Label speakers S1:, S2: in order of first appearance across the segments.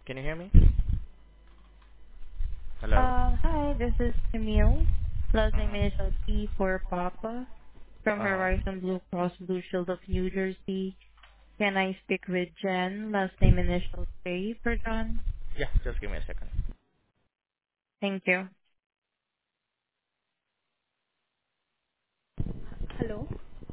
S1: Can you hear me? Hello?
S2: Hi, this is Camille. Last name
S1: Uh-huh.
S2: initial P for Papa from
S1: Uh-huh.
S2: Horizon Blue Cross Blue Shield of New Jersey. Can I speak with Jen? Last name initial J for John.
S1: Yeah, just give me a second.
S2: Thank you.
S3: Hello?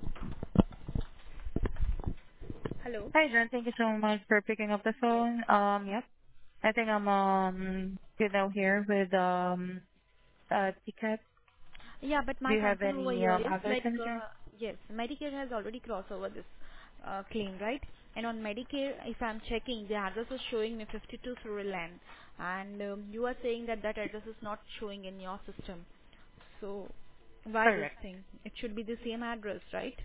S3: Hello?
S2: Hi, Jen. Thank you so much for picking up the
S3: Yes.
S2: phone. Yep. I think I'm good now here with ticket.
S3: Yeah, but
S2: Do
S3: my
S2: you have
S3: concern over
S2: any
S3: here is
S2: other concern?
S3: yes, Medicare has already crossed over this claim, right? And on Medicare, if I'm checking, the address is showing me 52 Surrey Lane, and you are saying that that address is not showing in your system. So, why this
S2: Correct.
S3: thing? It should be the same address, right?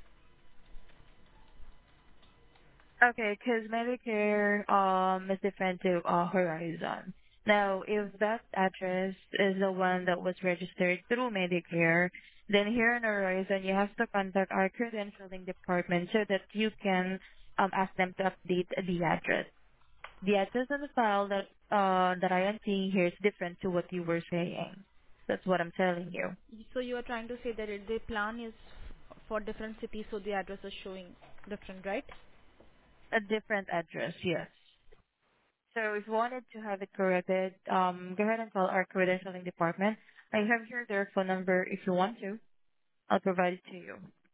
S2: Okay, because Medicare is different to Horizon. Now, if that address is the one that was registered through Medicare, then here in Horizon, you have to contact our credentialing department so that you can ask them to update the address. The address on the file that I am seeing here is different to what you were saying. That's what I'm telling you.
S3: So you are trying to say that the plan is for different cities, so the address is showing different, right?
S2: A different address, yes. So if you wanted to have it corrected, go ahead and call our credentialing department. I have here their phone number. If you want to, I'll provide it to you.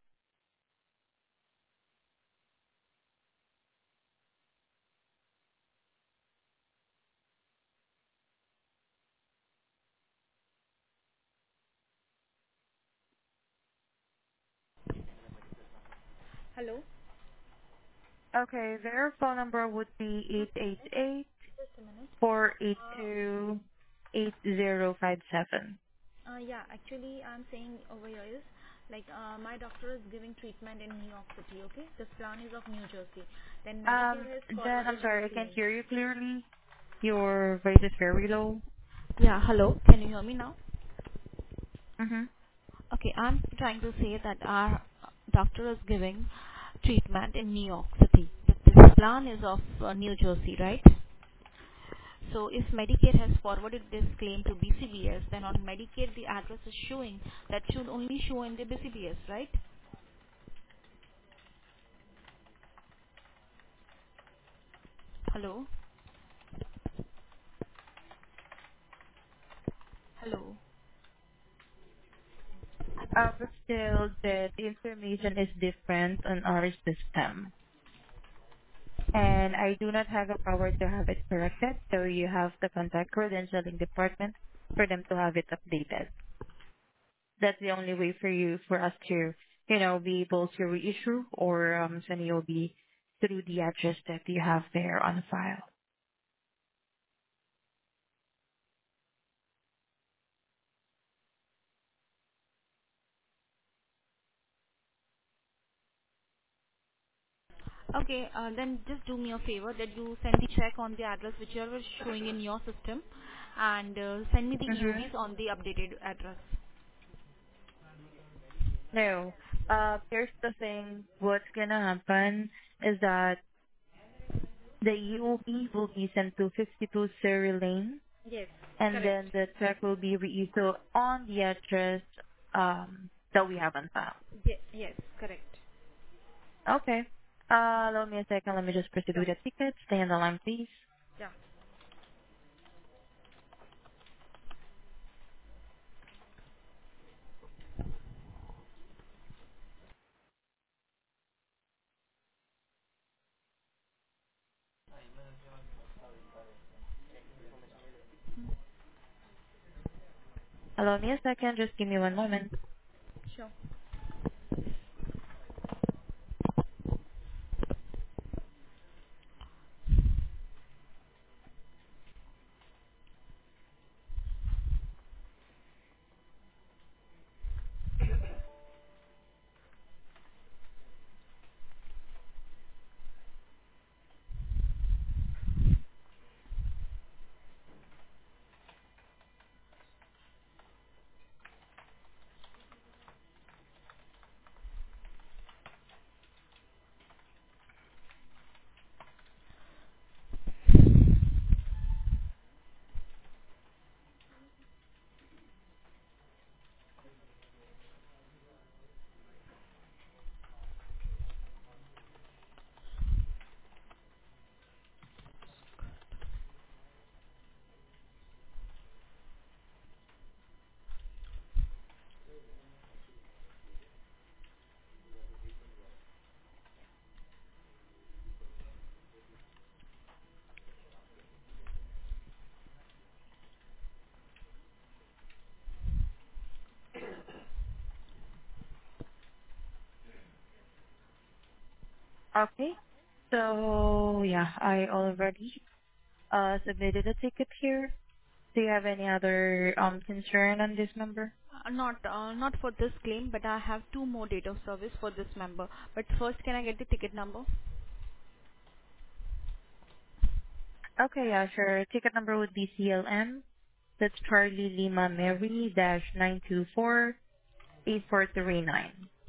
S3: Hello?
S2: Okay, their phone number would be eight eight eight
S3: Just a minute.
S2: four eight two 8057.
S3: Yeah, actually, I'm saying over here is like my doctor is giving treatment in New York City. Okay, this plan is of New Jersey. Then Medicare has
S2: Jen, I'm
S3: forwarded this
S2: sorry, I can't
S3: claim.
S2: hear you clearly. Your voice is very low.
S3: Yeah, hello. Can you hear me now?
S2: Mm-hmm.
S3: Okay, I'm trying to say that our doctor is giving treatment in New York City. But this plan is of New Jersey, right? So if Medicare has forwarded this claim to BCBS, then on Medicare the address is showing that should only show in the BCBS, right? Hello? Hello?
S2: But still, the information is different on our system. And I do not have the power to have it corrected, so you have to contact credentialing department for them to have it updated. That's the only way for us to, be able to reissue or send you the through the address that you have there on file.
S3: Okay, then just do me a favor that you send the check on the address whichever is showing in your system and send me the
S2: Mm-hmm.
S3: EOBs on the updated address.
S2: No. Here's the thing. What's gonna happen is that the EOB will be sent to 52 Surrey Lane,
S3: Yes,
S2: and
S3: correct.
S2: then the check will be reissued on the address that we have on file.
S3: Yes, correct.
S2: Okay. Allow me a second. Let me just proceed
S3: Sure.
S2: with the ticket. Stay on the line, please.
S3: Yeah.
S2: Allow me a second. Just give me one moment.
S3: Sure.
S2: Okay. So yeah, I already submitted a ticket here. Do you have any other concern on this member?
S3: Not for this claim, but I have two more date of service for this member. But first, can I get the ticket number?
S2: Okay, yeah, sure. Ticket number would be CLM. That's Charlie Lima Mary dash 9248439.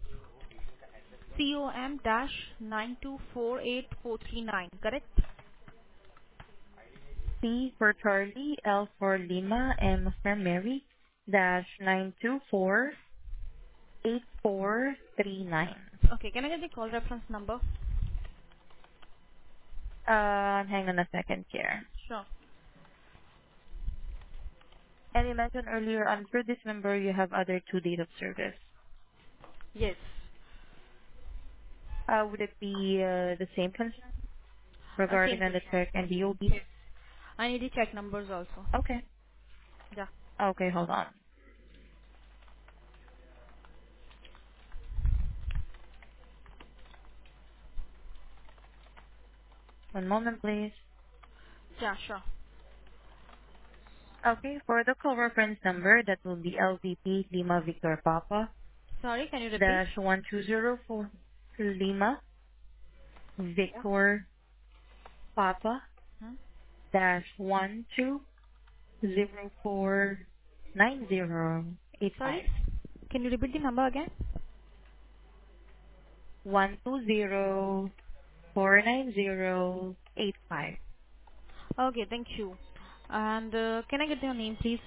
S3: COM dash 9248439, correct?
S2: C for Charlie, L for Lima, M for Mary dash 9248439.
S3: Okay, can I get the call reference number?
S2: Hang on a second here.
S3: Sure.
S2: And you mentioned earlier on for this member you have other two date of service.
S3: Yes.
S2: Would it be the same concern
S3: Same
S2: regarding on the
S3: question.
S2: check and the OB?
S3: Yes. I need the check numbers also.
S2: Okay.
S3: Yeah.
S2: Okay, hold on. One moment, please.
S3: Yeah, sure.
S2: Okay, for the call reference number, that will be LVP Lima Victor Papa
S3: Sorry, can you repeat?
S2: dash 1204 Lima
S3: Yeah.
S2: Victor Papa
S3: Hmm?
S2: dash 12049085.
S3: Sorry? Can you repeat the number again?
S2: 12049085.
S3: Okay, thank you. And can I get your name, please?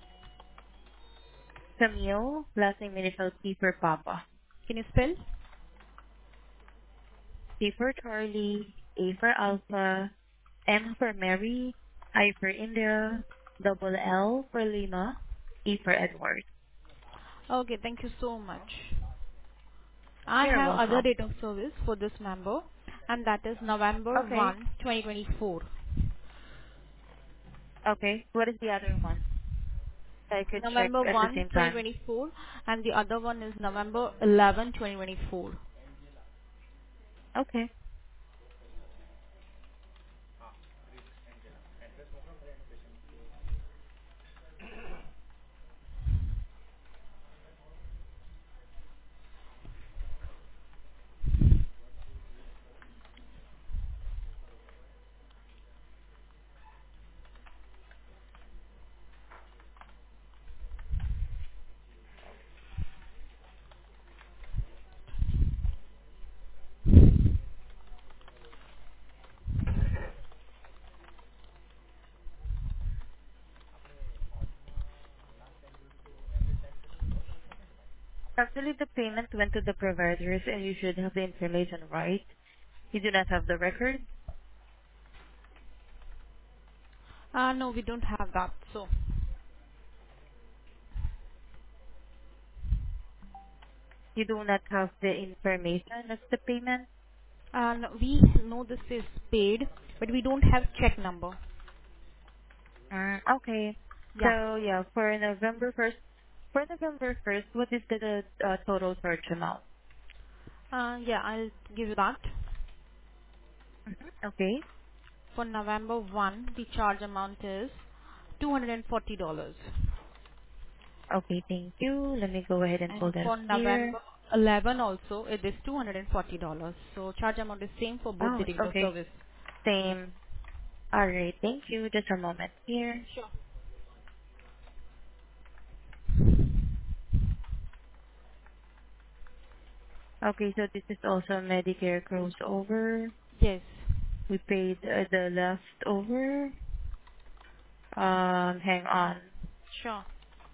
S2: Camille, last name initial P for Papa.
S3: Can you spell?
S2: C for Charlie, A for Alpha, M for Mary, I for India, double L for Lima, E for Edward.
S3: Okay, thank you so much. I
S2: You're
S3: have other
S2: welcome.
S3: date of service for this member, and that is November
S2: Okay.
S3: 1, 2024.
S2: Okay. What is the other one? I could check
S3: November
S2: at the
S3: 1,
S2: same time.
S3: 2024, and the other one is November 11, 2024.
S2: Okay. Actually, the payment went to the providers and you should have the information, right? You do not have the record?
S3: No, we don't have that. So,
S2: You do not have the information of the payment?
S3: and we know this is paid, but we don't have check number.
S2: Okay.
S3: Yeah.
S2: So yeah, for November 1st, what is the total charge amount?
S3: Yeah, I'll give you that.
S2: Okay.
S3: For November 1, the charge amount is $240.
S2: Okay, thank you. Let me go ahead and pull
S3: And
S2: that up
S3: for
S2: here.
S3: November 11 also, it is $240. So charge amount is same for both
S2: Oh,
S3: the date of
S2: okay.
S3: service.
S2: Same. All right, thank you. Just a moment here.
S3: Sure.
S2: Okay, so this is also Medicare crossover.
S3: Yes.
S2: We paid the leftover. Hang on.
S3: Sure.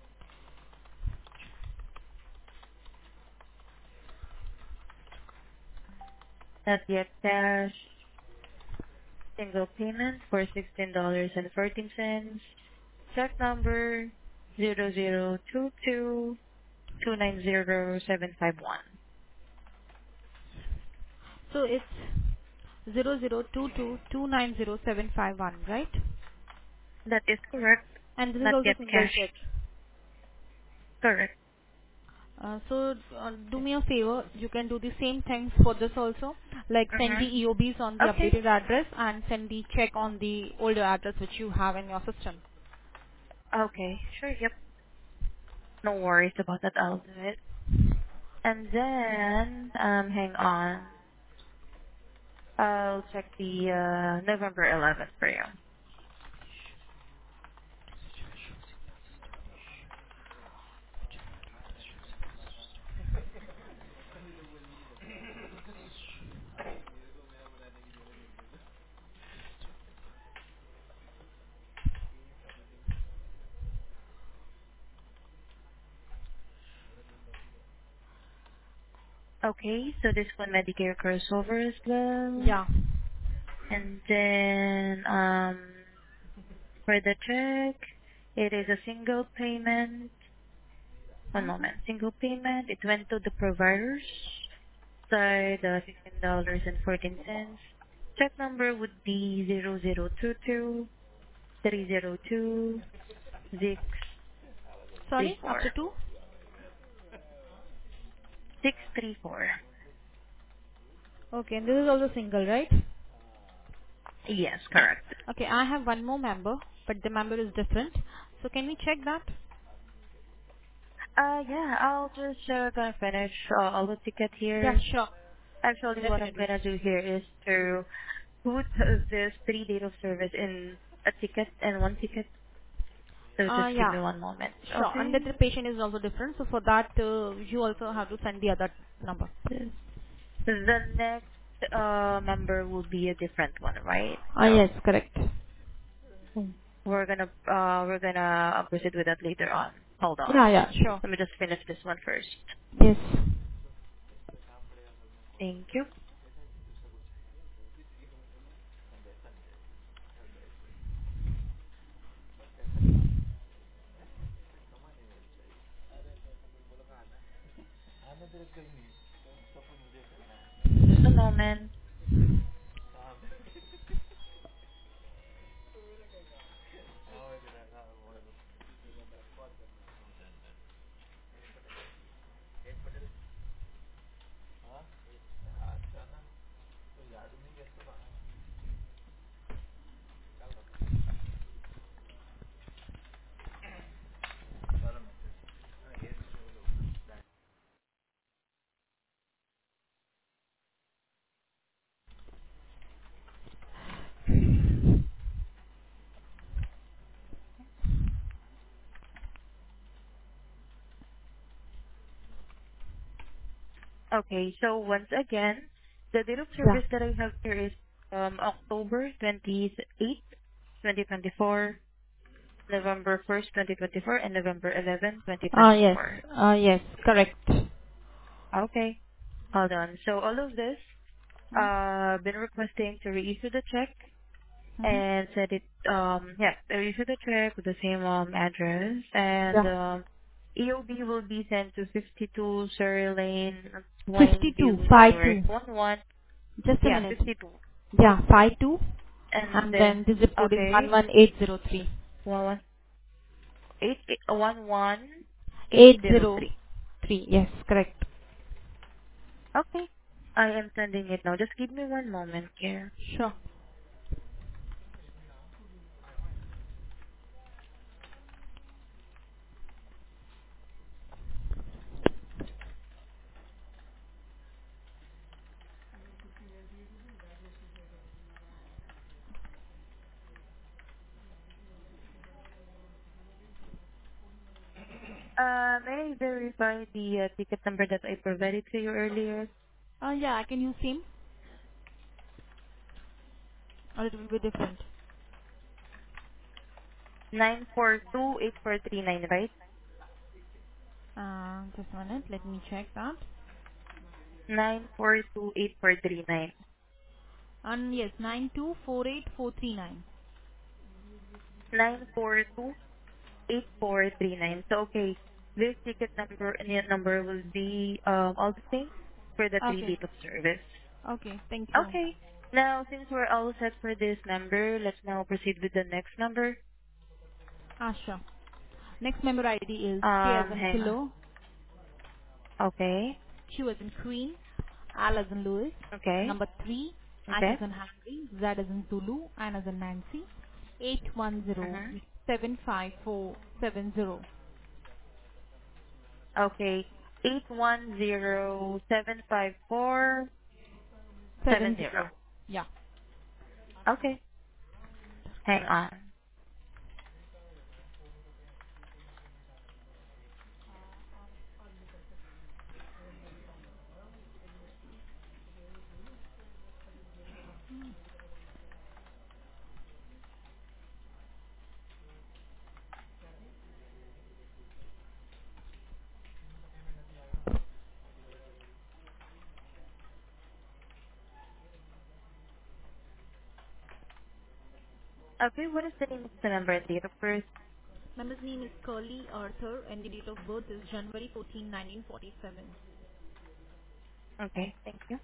S2: Not yet cash. Single payment for $16.14. Check number 0022290751.
S3: So it's 0022290751, right?
S2: That is correct.
S3: And this is
S2: Not
S3: also
S2: yet
S3: single
S2: cash.
S3: check.
S2: Correct.
S3: Do me a favor. You can do the same things for this also. Like send the
S2: Mm-hmm.
S3: EOBs on the
S2: Okay.
S3: updated address and send the check on the older address which you have in your system.
S2: Okay. Sure. Yep. No worries about that. I'll do it. And then, hang on. I'll check the November 11th for you. Okay, so this one Medicare crossover as well.
S3: Yeah.
S2: And then for the check, it is a single payment. One moment. Single payment. It went to the providers side, $16.14. Check number would be 0022302
S3: Sorry, after 2?
S2: 634.
S3: Okay, and this is also single, right?
S2: Yes, correct.
S3: Okay, I have one more member, but the member is different. So can we check that?
S2: Yeah, I'll just gonna finish all the ticket
S3: Yeah,
S2: here.
S3: sure.
S2: Actually, what I'm
S3: Definitely.
S2: gonna do here is to put this 3 date of service in a ticket and one ticket. So just give
S3: Yeah,
S2: me one moment.
S3: sure. And the
S2: Okay.
S3: patient is also different. So for that, you also have to send the other number.
S2: This- The next member will be a different one, right?
S3: Yes,
S2: So
S3: correct.
S2: we're gonna proceed with that later on. Hold on.
S3: Yeah, yeah, sure.
S2: Let me just finish this one first.
S3: Yes.
S2: Thank you. Just a moment. Okay, so once again, the date of
S3: Yeah.
S2: service that I have here is October 28th, 2024, November 1st, 2024, and November 11th,
S3: Yes.
S2: 2024.
S3: Yes, correct.
S2: Okay, hold on. So all of this, been requesting to reissue the check
S3: Mm-hmm.
S2: and said it, yeah, reissue the check with the same address, and
S3: Yeah.
S2: EOB will be sent to 52 Surrey Lane,
S3: 52,
S2: Plainview, New York,
S3: 52.
S2: 11,
S3: Just a
S2: yeah,
S3: minute.
S2: 52.
S3: Yeah, 52.
S2: And
S3: And
S2: then,
S3: then the zip code is
S2: okay,
S3: 11803.
S2: one one eight one one eight zero three.
S3: 803. Yes, correct.
S2: Okay, I am sending it now. Just give me one moment here.
S3: Sure.
S2: May I verify the ticket number that I provided to you earlier?
S3: Yeah, I can use same or it will be different.
S2: 9428439, right?
S3: Just a minute. Let me check that.
S2: 9428439.
S3: And yes, 9248439.
S2: 9428439. So okay, this ticket number and your number will be all the same for the three
S3: Okay.
S2: date of service.
S3: Okay. Thank you.
S2: Okay. Now, since we're all set for this number, let's now proceed with the next number.
S3: Sure. Next member ID is K as in
S2: Hang on.
S3: kilo.
S2: Okay.
S3: Q as in Queen, L as in Louis,
S2: Okay.
S3: number 3, H
S2: Okay.
S3: as in Henry, Z as in Zulu, N as in Nancy, 810
S2: Mm-hmm.
S3: 75470.
S2: Okay. 810-754-70.
S3: 70. Yeah.
S2: Okay. Hang on. Okay, what is the name of the member and date of birth?
S3: Member's name is Curly Arthur and the date of birth is January 14, 1947.
S2: Okay, thank you.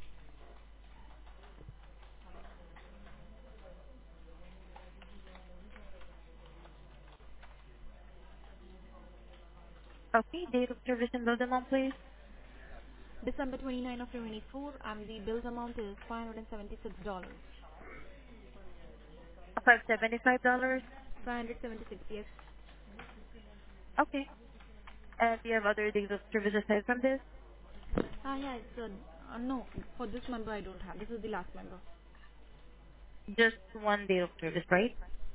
S2: Okay, date of service and build amount, please.
S3: December 29 of 2024 and the bill's amount is $576.
S2: $575.
S3: 576, yes.
S2: Okay. And do you have other dates of service aside from this?
S3: Yeah, it's no, for this member I don't have. This is the last member.
S2: Just one date of service, right?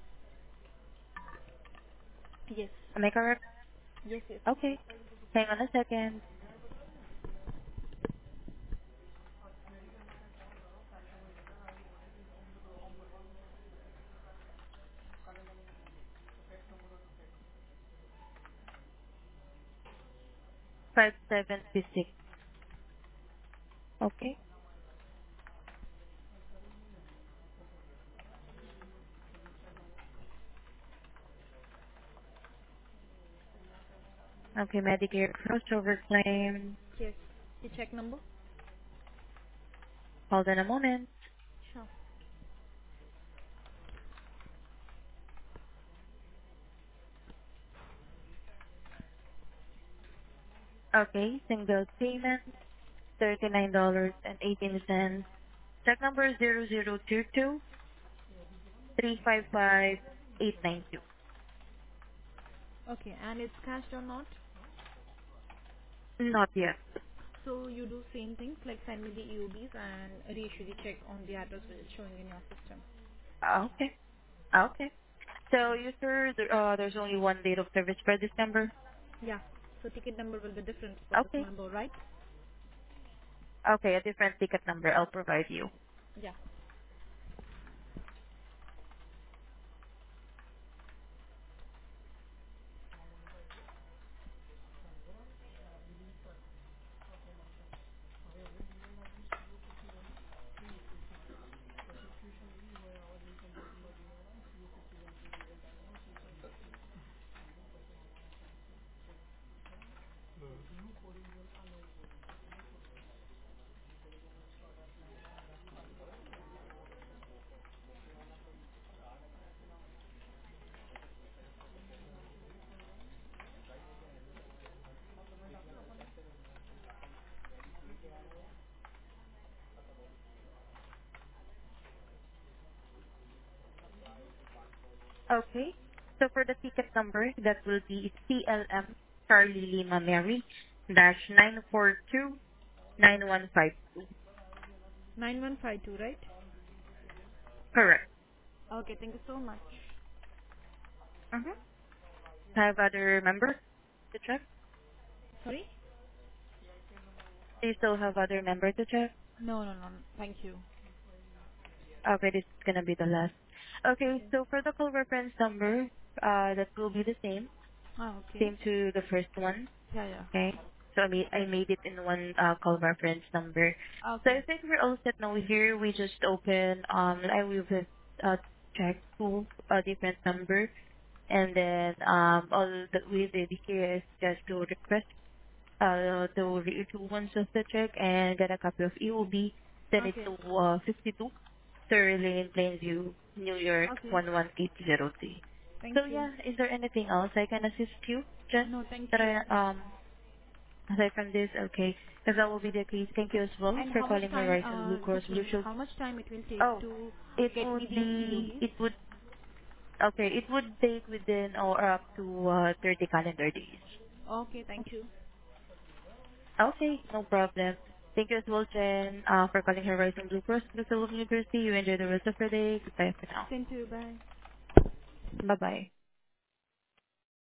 S3: Yes.
S2: Am I correct?
S3: Yes, yes.
S2: Okay. Hang on a second. 576. Okay. Okay, Medicare crossover claim.
S3: Yes. The check number?
S2: Hold on a moment.
S3: Sure.
S2: Okay, single payment, $39.18. Check number 0022-355-892.
S3: Okay, and it's cashed or not?
S2: Not yet.
S3: So you do same things like send me the EOBs and reissue the check on the address which is showing in your system.
S2: Okay. Okay. So you sir, there's only one date of service for December?
S3: Yeah. So ticket number will be different for this
S2: Okay.
S3: member, right?
S2: Okay, a different ticket number I'll provide you.
S3: Yeah.
S2: Okay. So for the ticket number, that will be CLM Charlie Lima Mary dash 9429152.
S3: 9152, right?
S2: Correct.
S3: Okay, thank you so much.
S2: Mm-hmm. Have other member to check?
S3: Sorry?
S2: Do you still have other member to check?
S3: No, no, no. Thank you.
S2: Okay, this is gonna be the last. Okay,
S3: Okay.
S2: so for the call reference number, that will be the same,
S3: Ah, okay.
S2: same to the first one.
S3: Yeah, yeah.
S2: Okay. So I made it in one call reference number. So
S3: Okay.
S2: I think we're all set now here. We just open I will just check two different number, and then all that we did here is just to request to reissue one of the check and get a copy of EOB. Then it's
S3: Okay.
S2: to 52 Surrey Lane, Plainview, New York
S3: Okay.
S2: 11803.
S3: Thank
S2: So
S3: you.
S2: yeah, is there anything else I can assist you, Jen?
S3: No, thank
S2: That
S3: you.
S2: I Aside from this, okay, if that will be the case, thank you as well
S3: And
S2: for
S3: how much
S2: calling
S3: time,
S2: Horizon Blue Cross
S3: just a
S2: Blue
S3: minute,
S2: Shield.
S3: how much time it will take
S2: Oh,
S3: to
S2: it
S3: get me
S2: would
S3: the
S2: be,
S3: EOD?
S2: it would, okay, it would take within or up to 30 calendar days.
S3: Okay, thank you.
S2: Okay, no problem. Thank you as well, Jen, for calling Horizon Blue Cross Blue Shield of New Jersey. You enjoy the rest of your day. Goodbye for now.
S3: Same to you, bye.
S2: Bye-bye.